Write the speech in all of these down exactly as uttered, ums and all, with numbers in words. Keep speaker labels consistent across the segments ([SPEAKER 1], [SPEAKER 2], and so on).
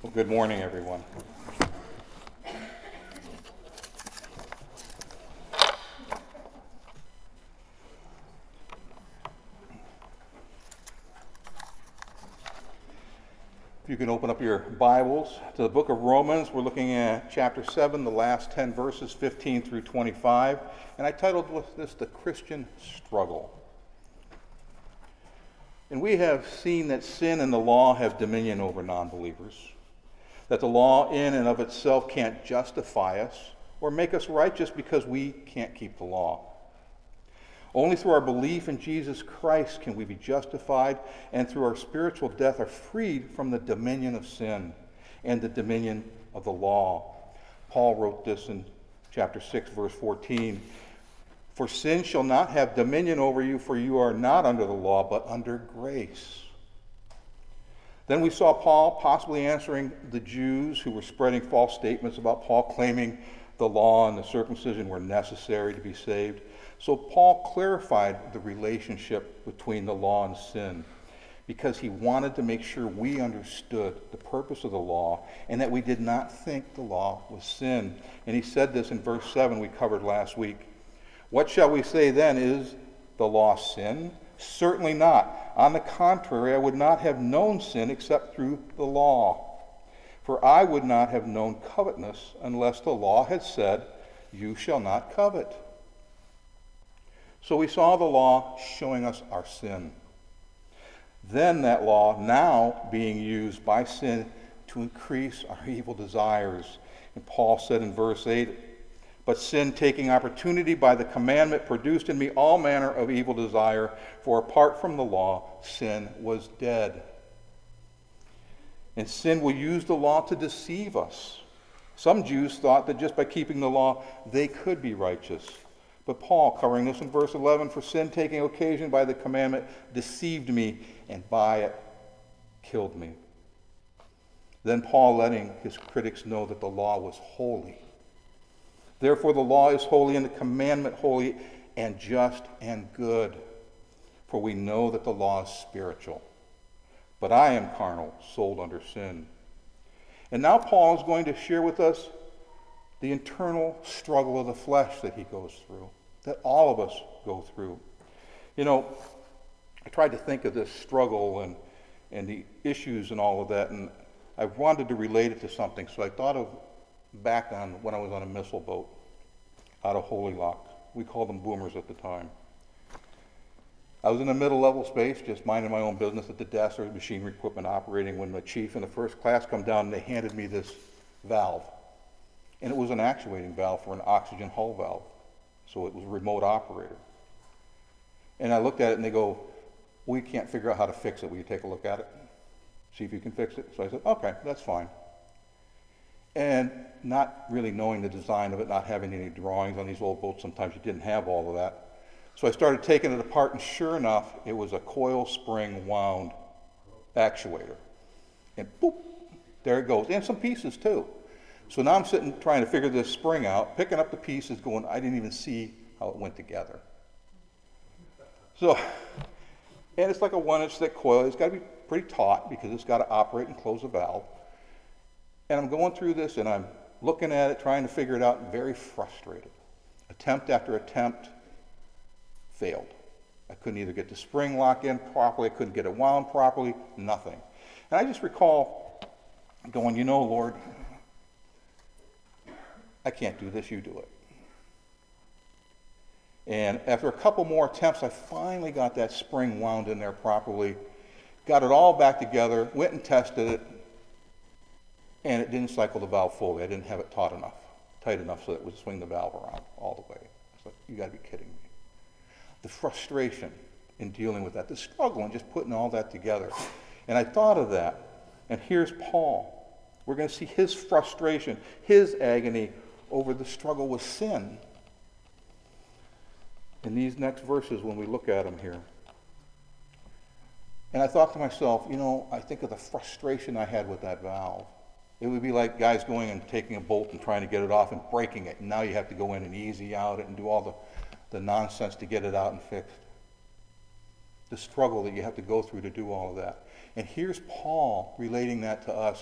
[SPEAKER 1] Well, good morning, everyone. If you can open up your Bibles to the book of Romans, we're looking at chapter seven, the last ten verses, fifteen through twenty-five, and I titled this The Christian Struggle. And we have seen that sin and the law have dominion over non-believers, that the law in and of itself can't justify us or make us righteous because we can't keep the law. Only through our belief in Jesus Christ can we be justified, and through our spiritual death are freed from the dominion of sin and the dominion of the law. Paul wrote this in chapter six, verse fourteen. For sin shall not have dominion over you, for you are not under the law, but under grace. Then we saw Paul possibly answering the Jews who were spreading false statements about Paul claiming the law and the circumcision were necessary to be saved. So Paul clarified the relationship between the law and sin because he wanted to make sure we understood the purpose of the law and that we did not think the law was sin. And he said this in verse seven we covered last week. What shall we say then? Is the law sin? Certainly not. On the contrary, I would not have known sin except through the law. For I would not have known covetousness unless the law had said, you shall not covet. So we saw the law showing us our sin. Then that law now being used by sin to increase our evil desires. And Paul said in verse eight, but sin taking opportunity by the commandment produced in me all manner of evil desire, for apart from the law, sin was dead. And sin will use the law to deceive us. Some Jews thought that just by keeping the law, they could be righteous. But Paul, covering this in verse eleven, for sin taking occasion by the commandment deceived me, and by it killed me. Then Paul letting his critics know that the law was holy. Therefore the law is holy, and the commandment holy, and just and good. For we know that the law is spiritual. But I am carnal, sold under sin. And now Paul is going to share with us the internal struggle of the flesh that he goes through, that all of us go through. You know, I tried to think of this struggle and, and the issues and all of that, and I wanted to relate it to something, so I thought of back on when I was on a missile boat out of Holy Lock. We called them boomers at the time. I was in a middle level space, just minding my own business at the desk. There was machinery equipment operating when the chief and the first class come down and they handed me this valve. And it was an actuating valve for an oxygen hull valve. So it was a remote operator. And I looked at it and they go, we can't figure out how to fix it. Will you take a look at it? See if you can fix it? So I said, okay, that's fine. And not really knowing the design of it, not having any drawings on these old boats, sometimes you didn't have all of that. So I started taking it apart, and sure enough, it was a coil spring wound actuator. And boop, there it goes. And some pieces too. So now I'm sitting trying to figure this spring out, picking up the pieces, going, I didn't even see how it went together. So, and it's like a one-inch thick coil. It's got to be pretty taut because it's got to operate and close a valve. And I'm going through this, and I'm looking at it, trying to figure it out, very frustrated. Attempt after attempt failed. I couldn't either get the spring lock in properly, I couldn't get it wound properly, nothing. And I just recall going, you know, Lord, I can't do this, you do it. And after a couple more attempts, I finally got that spring wound in there properly, got it all back together, went and tested it, and it didn't cycle the valve fully. I didn't have it taut enough, tight enough so that it would swing the valve around all the way. I was like, you got to be kidding me. The frustration in dealing with that, the struggle and just putting all that together. And I thought of that, and here's Paul. We're going to see his frustration, his agony over the struggle with sin in these next verses when we look at them here. And I thought to myself, you know, I think of the frustration I had with that valve. It would be like guys going and taking a bolt and trying to get it off and breaking it. And now you have to go in and easy out it and do all the, the nonsense to get it out and fixed. The struggle that you have to go through to do all of that. And here's Paul relating that to us.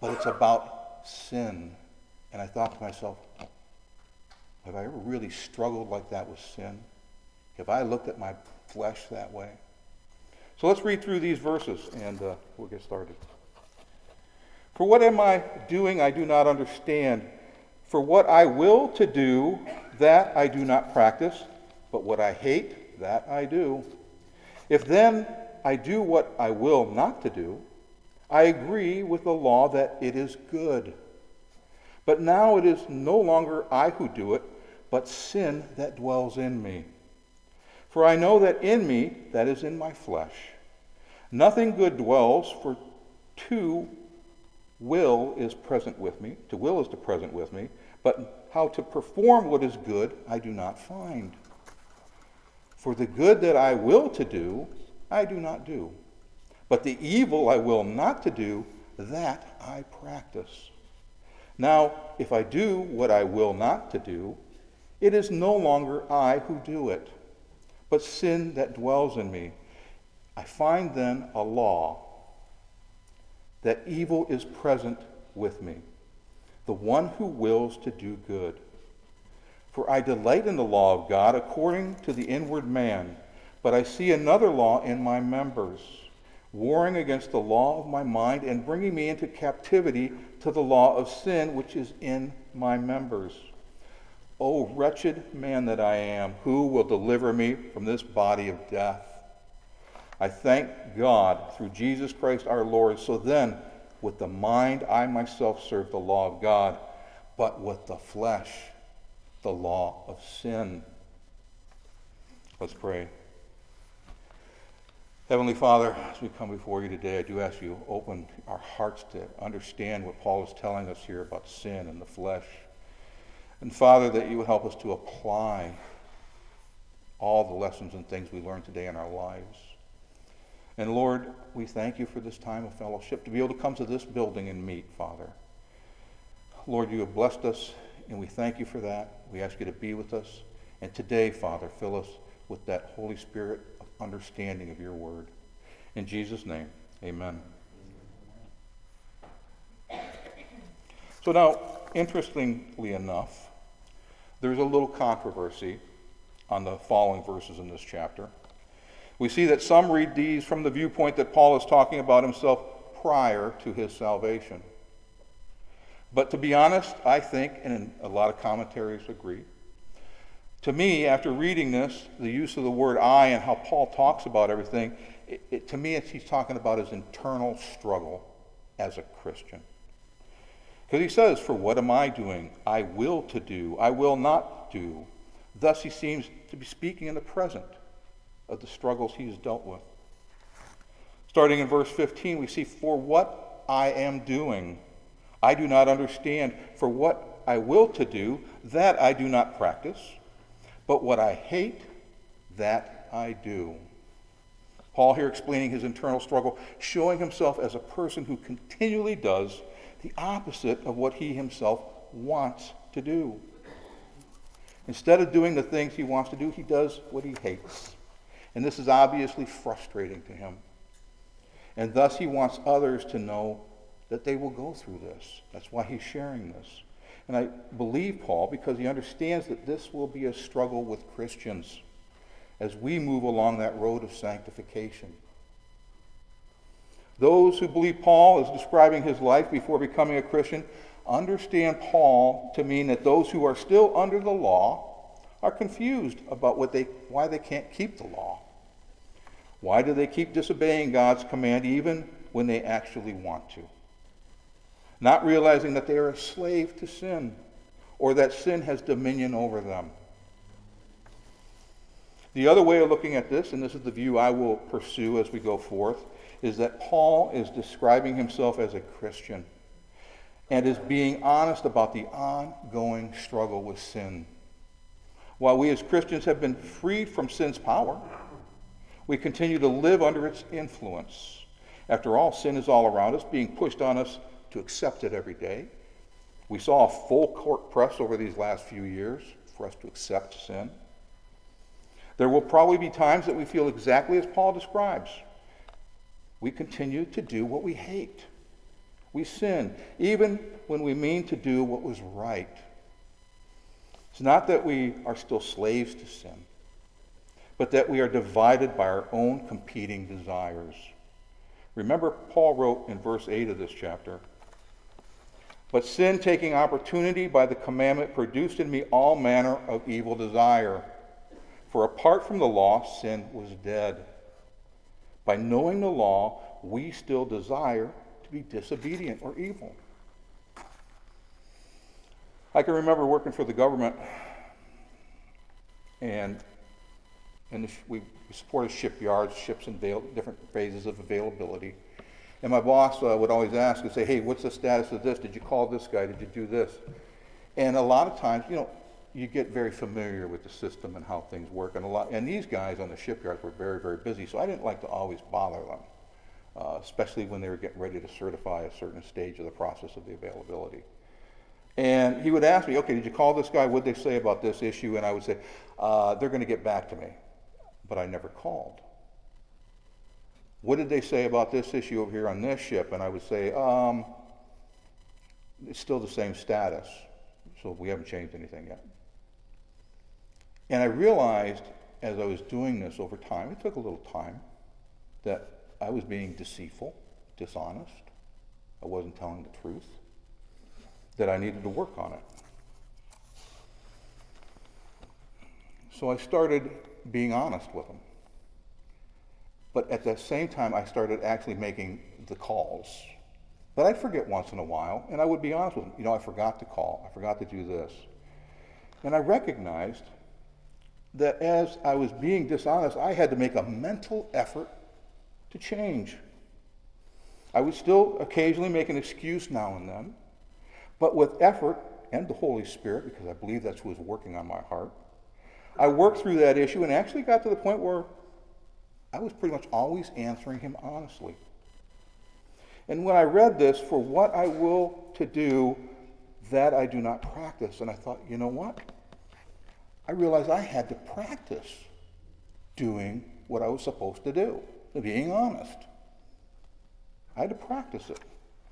[SPEAKER 1] but it's about sin. And I thought to myself, have I ever really struggled like that with sin? Have I looked at my flesh that way? So let's read through these verses and uh, we'll get started. For what am I doing I do not understand. For what I will to do, that I do not practice, but what I hate, that I do. If then I do what I will not to do, I agree with the law that it is good. But now it is no longer I who do it, but sin that dwells in me. For I know that in me, that is in my flesh, nothing good dwells, for to will is present with me, to will is to present with me, but how to perform what is good I do not find. For the good that I will to do, I do not do. But the evil I will not to do, that I practice. Now, if I do what I will not to do, it is no longer I who do it, but sin that dwells in me. I find then a law, that evil is present with me, the one who wills to do good. For I delight in the law of God according to the inward man, but I see another law in my members, warring against the law of my mind and bringing me into captivity to the law of sin which is in my members. O wretched man that I am, who will deliver me from this body of death? I thank God through Jesus Christ our Lord. So then, with the mind I myself serve the law of God, but with the flesh, the law of sin. Let's pray. Heavenly Father, as we come before you today, I do ask you to open our hearts to understand what Paul is telling us here about sin and the flesh. And Father, that you would help us to apply all the lessons and things we learned today in our lives. And Lord, we thank you for this time of fellowship, to be able to come to this building and meet, Father. Lord, you have blessed us, and we thank you for that. We ask you to be with us. And today, Father, fill us with that Holy Spirit of understanding of your word. In Jesus' name, amen. So now, interestingly enough, there's a little controversy on the following verses in this chapter. We see that some read these from the viewpoint that Paul is talking about himself prior to his salvation. But to be honest, I think, and a lot of commentaries agree, to me, after reading this, the use of the word I and how Paul talks about everything, it, it, to me, it's, he's talking about his internal struggle as a Christian. Because he says, for what am I doing? I will to do. I will not do. Thus he seems to be speaking in the present of the struggles he has dealt with. Starting in verse fifteen, we see, for what I am doing, I do not understand. For what I will to do, that I do not practice. But what I hate, that I do. Paul here explaining his internal struggle, showing himself as a person who continually does the opposite of what he himself wants to do. Instead of doing the things he wants to do, he does what he hates. And this is obviously frustrating to him. And thus he wants others to know that they will go through this. That's why he's sharing this. And I believe Paul because he understands that this will be a struggle with Christians as we move along that road of sanctification. Those who believe Paul is describing his life before becoming a Christian understand Paul to mean that those who are still under the law are confused about what they, why they can't keep the law. Why do they keep disobeying God's command even when they actually want to? Not realizing that they are a slave to sin or that sin has dominion over them. The other way of looking at this, and this is the view I will pursue as we go forth, is that Paul is describing himself as a Christian and is being honest about the ongoing struggle with sin. While we as Christians have been freed from sin's power, we continue to live under its influence. After all, sin is all around us, being pushed on us to accept it every day. We saw a full court press over these last few years for us to accept sin. There will probably be times that we feel exactly as Paul describes. We continue to do what we hate. We sin, even when we mean to do what was right. It's not that we are still slaves to sin, but that we are divided by our own competing desires. Remember, Paul wrote in verse eight of this chapter, "But sin, taking opportunity by the commandment, produced in me all manner of evil desire. For apart from the law, sin was dead. By knowing the law, we still desire to be disobedient or evil." I can remember working for the government, and, and we supported shipyards, ships in avail- different phases of availability. And my boss uh, would always ask and say, "Hey, what's the status of this? Did you call this guy? Did you do this?" And a lot of times, you know, you get very familiar with the system and how things work. And a lot, and these guys on the shipyards were very, very busy, so I didn't like to always bother them, uh, especially when they were getting ready to certify a certain stage of the process of the availability. And he would ask me, "Okay, did you call this guy? What did they say about this issue?" And I would say, uh, "They're going to get back to me." But I never called. "What did they say about this issue over here on this ship?" And I would say, um, "It's still the same status, so we haven't changed anything yet." And I realized as I was doing this over time, it took a little time, that I was being deceitful, dishonest. I wasn't telling the truth, that I needed to work on it. So I started being honest with them. But at the same time, I started actually making the calls. But I'd forget once in a while, and I would be honest with them. You know, I forgot to call. I forgot to do this. And I recognized that as I was being dishonest, I had to make a mental effort to change. I would still occasionally make an excuse now and then, but with effort and the Holy Spirit, because I believe that's who was working on my heart, I worked through that issue and actually got to the point where I was pretty much always answering him honestly. And when I read this, "For what I will to do, that I do not practice," and I thought, you know what? I realized I had to practice doing what I was supposed to do, being honest. I had to practice it.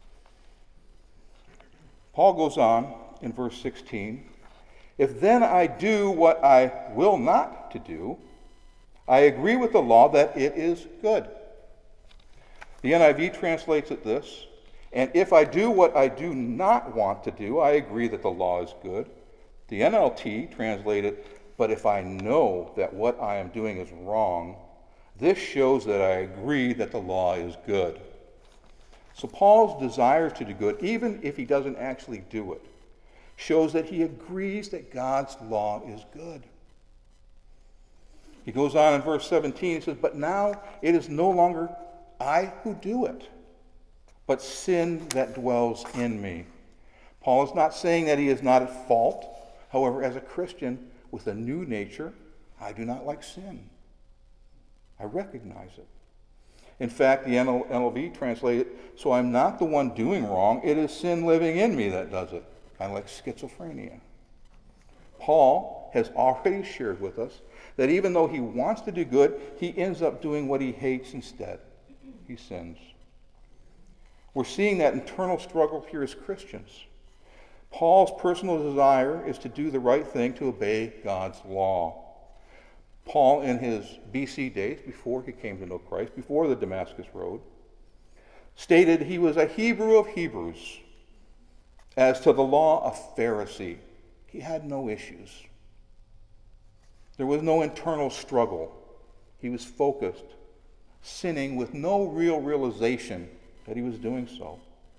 [SPEAKER 1] Paul goes on in verse sixteen, "If then I do what I will not to do, I agree with the law that it is good." The N I V translates it this, "And if I do what I do not want to do, I agree that the law is good." The N L T translated, "But if I know that what I am doing is wrong, this shows that I agree that the law is good." So Paul's desire to do good, even if he doesn't actually do it, shows that he agrees that God's law is good. He goes on in verse seventeen, he says, "But now it is no longer I who do it, but sin that dwells in me." Paul is not saying that he is not at fault. However, as a Christian with a new nature, I do not like sin. I recognize it. In fact, the N L V translated, "So I'm not the one doing wrong, it is sin living in me that does it." Kind of like schizophrenia. Paul has already shared with us that even though he wants to do good, he ends up doing what he hates instead. He sins. We're seeing that internal struggle here as Christians. Paul's personal desire is to do the right thing, to obey God's law. Paul, in his B C days, before he came to know Christ, before the Damascus Road, stated he was a Hebrew of Hebrews. As to the law, a Pharisee. He had no issues. There was no internal struggle. He was focused, sinning with no real realization that he was doing so.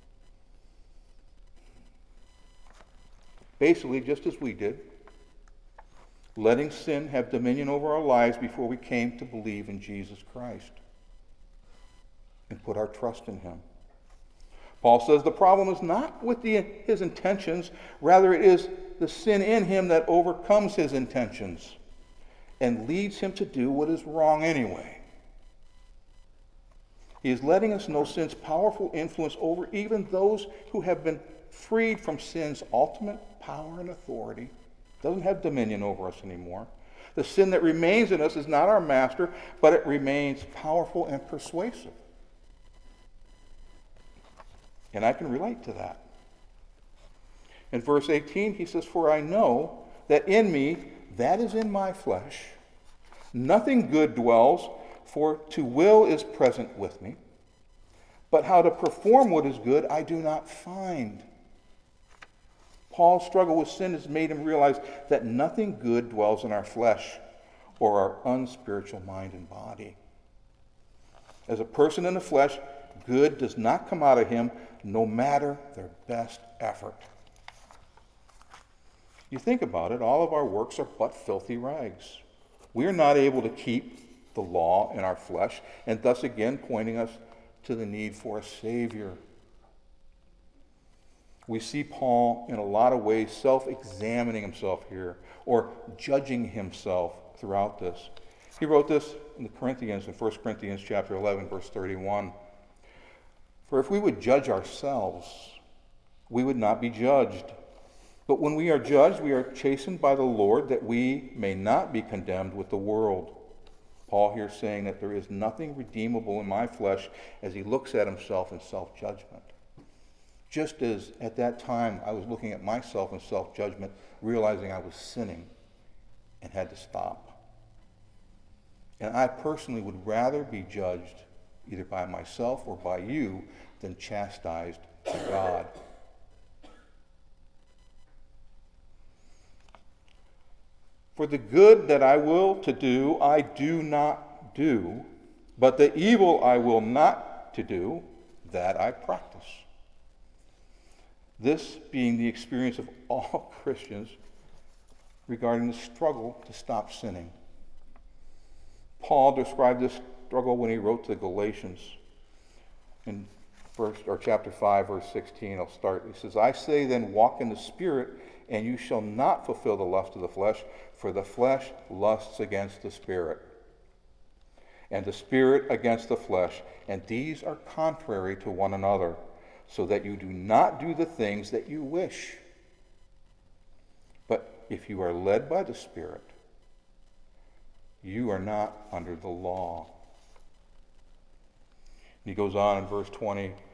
[SPEAKER 1] Basically, just as we did, letting sin have dominion over our lives before we came to believe in Jesus Christ and put our trust in him. Paul says the problem is not with the, his intentions, rather it is the sin in him that overcomes his intentions and leads him to do what is wrong anyway. He is letting us know sin's powerful influence over even those who have been freed from sin's ultimate power and authority. Doesn't have dominion over us anymore. The sin that remains in us is not our master, but it remains powerful and persuasive. And I can relate to that. In verse eighteen, he says, "For I know that in me, that is in my flesh, nothing good dwells, for to will is present with me. But how to perform what is good I do not find." Paul's struggle with sin has made him realize that nothing good dwells in our flesh or our unspiritual mind and body. As a person in the flesh, good does not come out of him, no matter their best effort. You think about it, all of our works are but filthy rags. We are not able to keep the law in our flesh, and thus again pointing us to the need for a Savior. We see Paul in a lot of ways self-examining himself here, or judging himself throughout this. He wrote this in the Corinthians, in First Corinthians chapter eleven, verse thirty-one. "For if we would judge ourselves, we would not be judged. But when we are judged, we are chastened by the Lord, that we may not be condemned with the world." Paul here saying that there is nothing redeemable in my flesh as he looks at himself in self-judgment. Just as at that time I was looking at myself in self-judgment, realizing I was sinning and had to stop. And I personally would rather be judged either by myself or by you than chastised by God. "For the good that I will to do, I do not do, but the evil I will not to do, that I practice." This being the experience of all Christians regarding the struggle to stop sinning. Paul described this struggle when he wrote to the Galatians in first or chapter five, verse sixteen. I'll start. He says, "I say then, walk in the Spirit, and you shall not fulfill the lust of the flesh, for the flesh lusts against the Spirit, and the Spirit against the flesh, and these are contrary to one another, so that you do not do the things that you wish. But if you are led by the Spirit, you are not under the law." And he goes on in verse twenty,